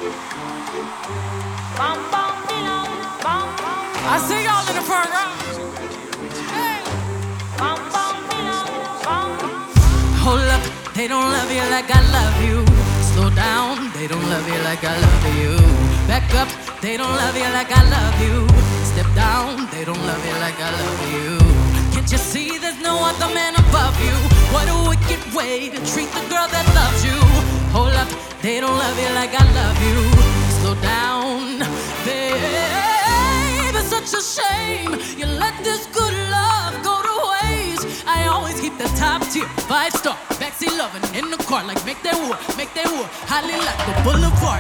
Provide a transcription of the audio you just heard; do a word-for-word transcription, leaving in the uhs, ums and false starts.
I see y'all in the front row. Hey. Hold up, they don't love you like I love you. Slow down, they don't love you like I love you. Back up, they don't love you like I love you. Step down, they don't love you like I love you. Can't you see there's no other man above you? What a wicked way to treat the girl that loves you. Hold up, they don't love you like I love you. Slow down, babe, it's such a shame you let this good love go to waste. I always keep the top tier, five star, backseat loving in the car, like make that war, make that war, highly like the boulevard.